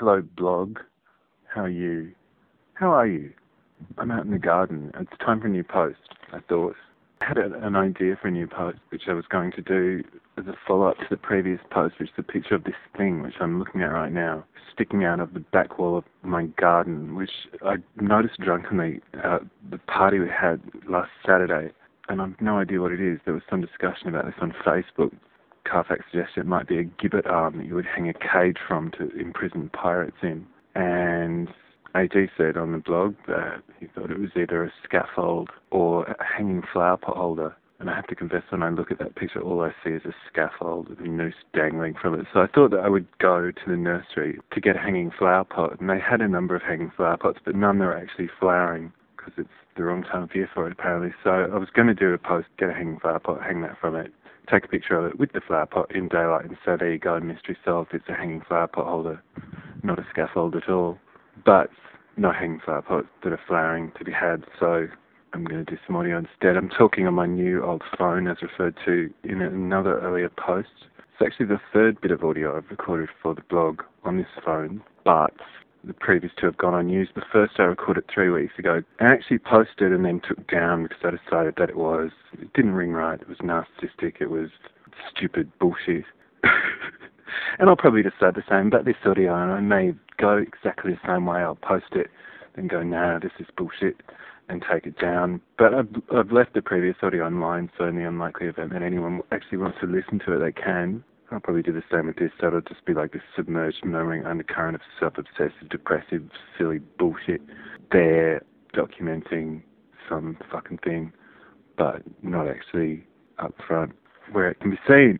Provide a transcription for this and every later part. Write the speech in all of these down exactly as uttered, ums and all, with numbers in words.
Hello, blog. How are you? How are you? I'm out in the garden. It's time for a new post, I thought. I had a, an idea for a new post, which I was going to do as a follow-up to the previous post, which is a picture of this thing, which I'm looking at right now, sticking out of the back wall of my garden, which I noticed drunkenly at the party we had last Saturday, and I've no idea what it is. There was some discussion about this on Facebook. Carfax suggested it might be a gibbet arm that you would hang a cage from to imprison pirates in. And A G said on the blog that he thought it was either a scaffold or a hanging flower pot holder. And I have to confess, when I look at that picture, all I see is a scaffold with a noose dangling from it. So I thought that I would go to the nursery to get a hanging flower pot. And they had a number of hanging flower pots, but none that were actually flowering because it's the wrong time of year for it, apparently. So I was going to do a post, get a hanging flower pot, hang that from it, take a picture of it with the flower pot in daylight and say, there you go, mystery solved, it's a hanging flower pot holder, not a scaffold at all. But no hanging flower pots that are flowering to be had, so I'm going to do some audio instead. I'm talking on my new old phone, as referred to in another earlier post. It's actually the third bit of audio I've recorded for the blog on this phone, but the previous two have gone unused. The first I recorded three weeks ago. I actually posted and then took down because I decided that it was, it didn't ring right, it was narcissistic, it was stupid bullshit. And I'll probably decide the same about this audio, and I may go exactly the same way. I'll post it, then go, nah, this is bullshit, and take it down. But I've, I've left the previous audio online, so in the unlikely event that anyone actually wants to listen to it, they can. I'll probably do the same with this, so it'll just be like this submerged, murmuring undercurrent of self-obsessive, depressive, silly bullshit. They're documenting some fucking thing, but not actually up front where it can be seen.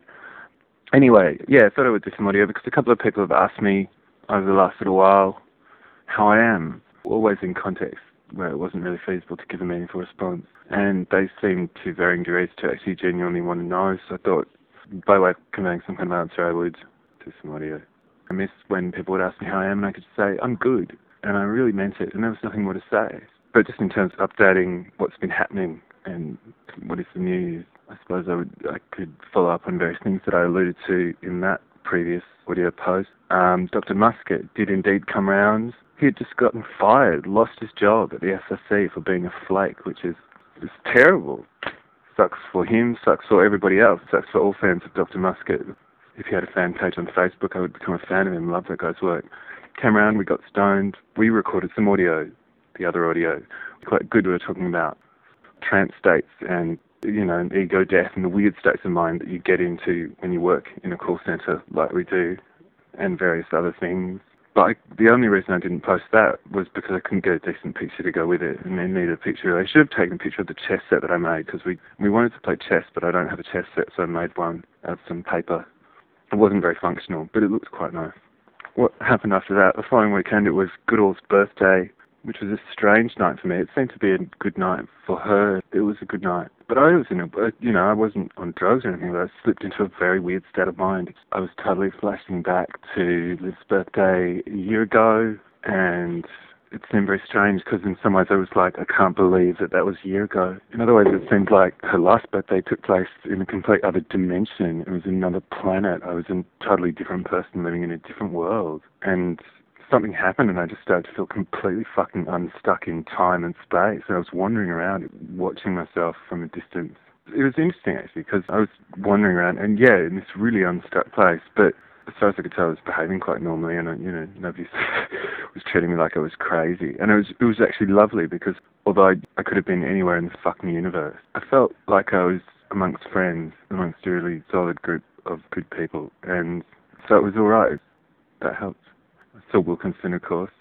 Anyway, yeah, I thought I would do some audio because a couple of people have asked me over the last little while how I am, always in context where it wasn't really feasible to give a meaningful response. And they seemed to varying degrees to actually genuinely want to know, so I thought, by way of conveying some kind of answer, I would do some audio. I miss when people would ask me how I am and I could say, I'm good. And I really meant it, and there was nothing more to say. But just in terms of updating what's been happening and what is the news, I suppose I would I could follow up on various things that I alluded to in that previous audio post. Um, Doctor Muscat did indeed come round. He had just gotten fired, lost his job at the S R C for being a flake, which is, is terrible. Sucks for him, sucks for everybody else, sucks for all fans of Doctor Muscat. If he had a fan page on Facebook, I would become a fan of him, love that guy's work. Came around, we got stoned, we recorded some audio, the other audio. Quite good, we were talking about trance states and, you know, ego death and the weird states of mind that you get into when you work in a call centre like we do, and various other things. But I, the only reason I didn't post that was because I couldn't get a decent picture to go with it, and then needed a picture. I should have taken a picture of the chess set that I made, because we, we wanted to play chess, but I don't have a chess set, so I made one out of some paper. It wasn't very functional, but it looked quite nice. What happened after that? The following weekend, it was Goodall's birthday, which was a strange night for me. It seemed to be a good night for her. It was a good night. But I was in a, you know, I wasn't on drugs or anything, but I slipped into a very weird state of mind. I was totally flashing back to Liv's birthday a year ago, and it seemed very strange because in some ways I was like, I can't believe that that was a year ago. In other ways, it seemed like her last birthday took place in a complete other dimension. It was another planet. I was a totally different person living in a different world. And something happened and I just started to feel completely fucking unstuck in time and space. And I was wandering around, watching myself from a distance. It was interesting, actually, because I was wandering around and, yeah, in this really unstuck place. But as far as I could tell, I was behaving quite normally, and, you know, nobody was treating me like I was crazy. And it was it was actually lovely because although I, I could have been anywhere in the fucking universe, I felt like I was amongst friends, amongst a really solid group of good people. And so it was all right. That helped. I saw Wilkinson, of course,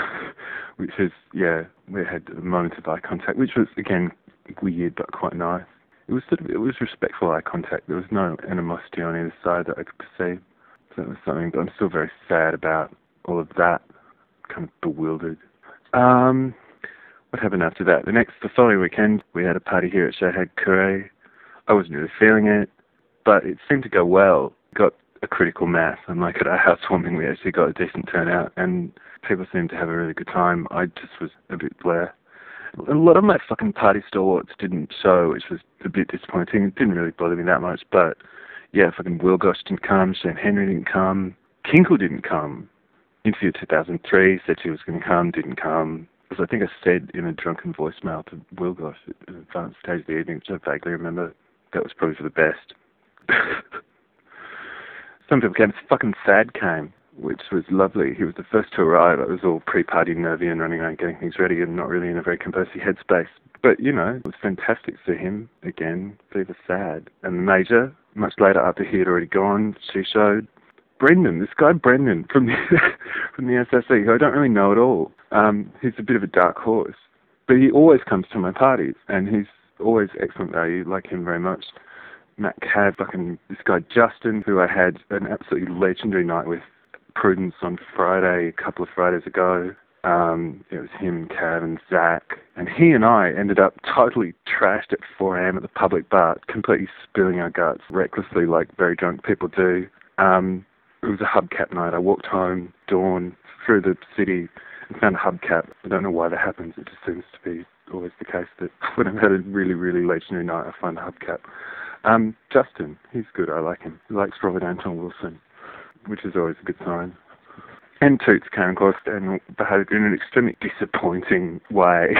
which is, yeah, we had a moment of eye contact, which was, again, weird but quite nice. It was sort of, it was respectful eye contact. There was no animosity on either side that I could perceive. So it was something, but I'm still very sad about all of that, kind of bewildered. Um, what happened after that? The next, the following weekend, we had a party here at Shahad Kure. I wasn't really feeling it, but it seemed to go well. Got a critical mass, and like at our housewarming, we actually got a decent turnout, and people seemed to have a really good time. I just was a bit bleh. A lot of my fucking party stalwarts didn't show, which was a bit disappointing. It didn't really bother me that much, but yeah, fucking Will Gosh didn't come, Shane Henry didn't come, Kinkle didn't come, Interview two thousand three, said she was going to come, didn't come. As I think I said in a drunken voicemail to Will Goss at an advanced stage of the evening, which I vaguely remember, that was probably for the best. Some people came, fucking Thad came, which was lovely. He was the first to arrive. I was all pre-party nervy and running around getting things ready and not really in a very conversive headspace. But, you know, it was fantastic to see him again, Viva Thad. And the Major, much later after he had already gone, she showed Brendan, this guy Brendan from the from the S S E, who I don't really know at all. Um, he's a bit of a dark horse, but he always comes to my parties, and he's always excellent value, like him very much. Matt Cav, fucking this guy Justin, who I had an absolutely legendary night with, Prudence on Friday, a couple of Fridays ago. Um, it was him, Cav, and Zach, and he and I ended up totally trashed at four a.m. at the public bar, completely spilling our guts recklessly, like very drunk people do. Um, It was a hubcap night. I walked home, dawn, through the city, and found a hubcap. I don't know why that happens. It just seems to be always the case that when I've had a really, really legendary night, I find a hubcap. Um, Justin, he's good. I like him. He likes Robert Anton Wilson, which is always a good sign. And Toots came, of course, and behaved in an extremely disappointing way.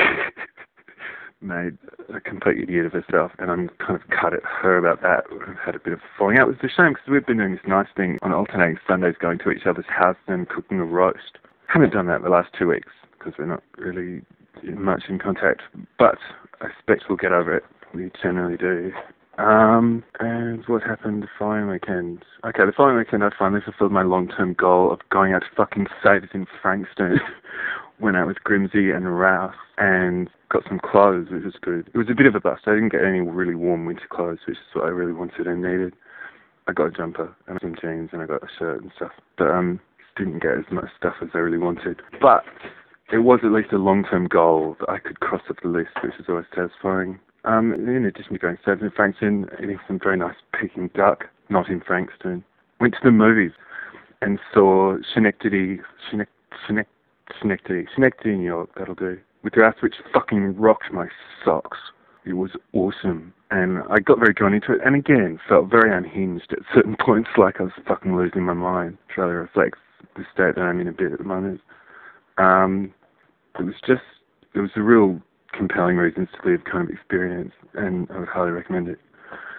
Made a complete idiot of herself, and I'm kind of cut at her about that. We've had a bit of a falling out. It was a shame because we've been doing this nice thing on alternating Sundays, going to each other's house and cooking a roast. Haven't done that the last two weeks because we're not really much in contact, but I expect we'll get over it. We generally do. Um, and what happened the following weekend? Okay, the following weekend I finally fulfilled my long-term goal of going out to fucking Savers in Frankston. Went out with Grimsy and Rouse and got some clothes, which was good. It was a bit of a bust. I didn't get any really warm winter clothes, which is what I really wanted and needed. I got a jumper and some jeans and I got a shirt and stuff. But um, didn't get as much stuff as I really wanted. But it was at least a long-term goal that I could cross off the list, which is always satisfying. Um, in addition to going to Savers in Frankston, eating some very nice Peking duck, not in Frankston, went to the movies and saw Schenectady, Schenectady, Schenectady, Schenectady, Schenectady in York, that'll do, with Rouse, which fucking rocked my socks. It was awesome. And I got very drawn into it, and again, felt very unhinged at certain points, like I was fucking losing my mind. Which really reflects the state that I'm in a bit at the moment. Um, it was just, it was a real compelling reasons to live kind of experience, and I would highly recommend it.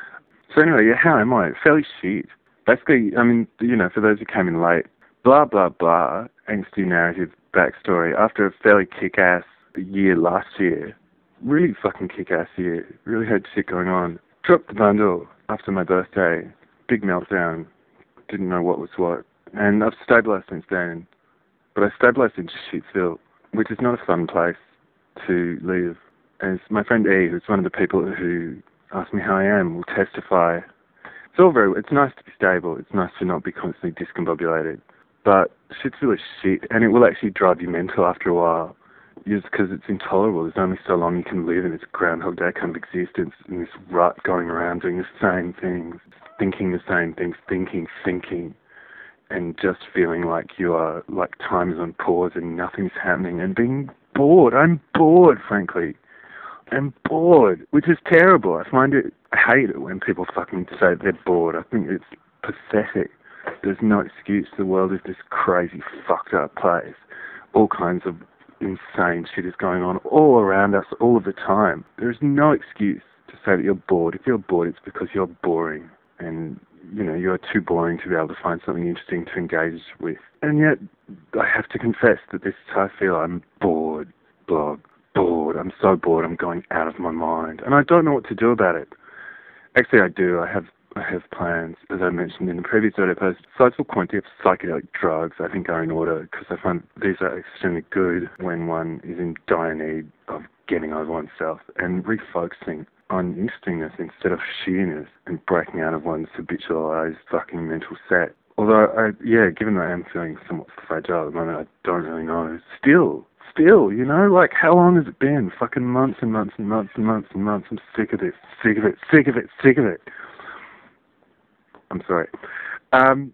So anyway, yeah, how am I? Fairly shit. Basically, I mean, you know, for those who came in late, blah, blah, blah, angsty narrative backstory. After a fairly kick-ass year last year, really fucking kick-ass year, really had shit going on. Dropped the bundle after my birthday, big meltdown, didn't know what was what. And I've stabilised since then, but I stabilised in Shitsville, which is not a fun place to live. As my friend E, who's one of the people who asked me how I am, will testify. It's all very, it's nice to be stable, it's nice to not be constantly discombobulated. But Shitsville is shit, and it will actually drive you mental after a while, just because it's intolerable. There's only so long you can live in this Groundhog Day kind of existence, in this rut going around doing the same things, thinking the same things, thinking, thinking, and just feeling like you are, like time is on pause and nothing's happening, and being bored. I'm bored, frankly. I'm bored, which is terrible. I find it, I hate it when people fucking say they're bored. I think it's pathetic. There's no excuse. The world is this crazy, fucked up place. All kinds of insane shit is going on all around us all of the time. There's no excuse to say that you're bored. If you're bored, it's because you're boring. And, you know, you're too boring to be able to find something interesting to engage with. And yet, I have to confess that this is how I feel. I'm bored, blog, bored. I'm so bored, I'm going out of my mind. And I don't know what to do about it. Actually, I do. I have I have plans, as I mentioned in the previous audio post. Sizable quantity of psychedelic drugs, I think, are in order, because I find these are extremely good when one is in dire need of getting over oneself and refocusing on interestingness instead of sheerness and breaking out of one's habitualized fucking mental set. Although, I, yeah, given that I am feeling somewhat fragile at the moment, I don't really know. Still, still, you know, like, how long has it been? Fucking months and months and months and months and months. I'm sick of this, sick of it, sick of it, sick of it. I'm sorry. Um,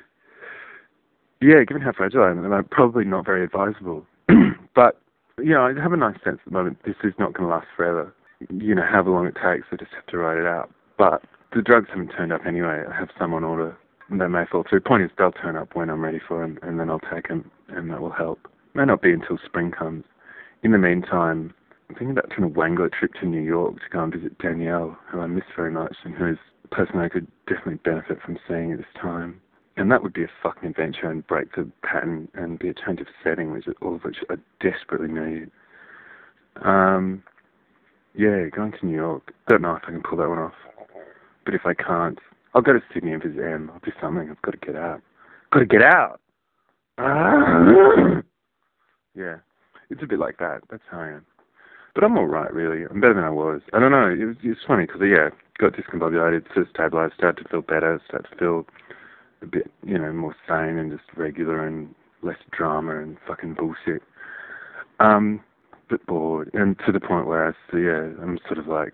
yeah, given how fragile I am, I'm probably not very advisable. But, you know, I have a nice sense at the moment this is not going to last forever. You know, however long it takes, I just have to ride it out. But the drugs haven't turned up anyway. I have some on order. they may fall through. Point is, they'll turn up when I'm ready for them, and then I'll take them, and that will help. May not be until spring comes. In the meantime, I'm thinking about doing a Wangler trip to New York to go and visit Danielle, who I miss very much, and who's a person I could definitely benefit from seeing at this time. And that would be a fucking adventure and break the pattern and be a change of setting, which all of which I desperately need. Um, yeah, going to New York. I don't know if I can pull that one off. But if I can't, I'll go to Sydney and visit Em. I'll do something. I've got to get out. Got to get out! Ah! Yeah, it's a bit like that. That's how I am. But I'm all right, really. I'm better than I was. I don't know. It was, it was funny because, yeah, got discombobulated, sort of stabilised, started to feel better, started to feel a bit, you know, more sane and just regular and less drama and fucking bullshit. Um, but bored. And to the point where I, so, yeah, I'm sort of like,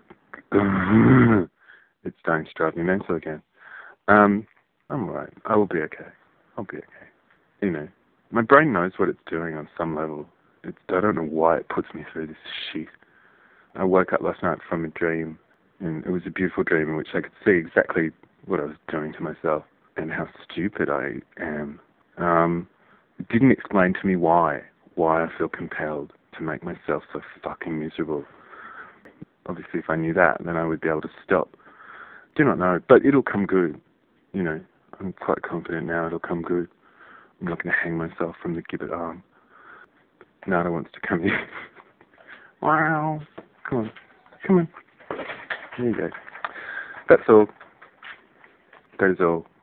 it's starting to drive me mental again. Um, I'm all right. I will be okay. I'll be okay. You know, my brain knows what it's doing on some level. It's, I don't know why it puts me through this shit. I woke up last night from a dream, and it was a beautiful dream in which I could see exactly what I was doing to myself and how stupid I am. Um, it didn't explain to me why, why I feel compelled to make myself so fucking miserable. Obviously, if I knew that, then I would be able to stop. Do not know, but it'll come good. You know, I'm quite confident now it'll come good. I'm not going to hang myself from the gibbet arm. Nada wants to come here. Wow. Come on. Come on. There you go. That's all. That is all.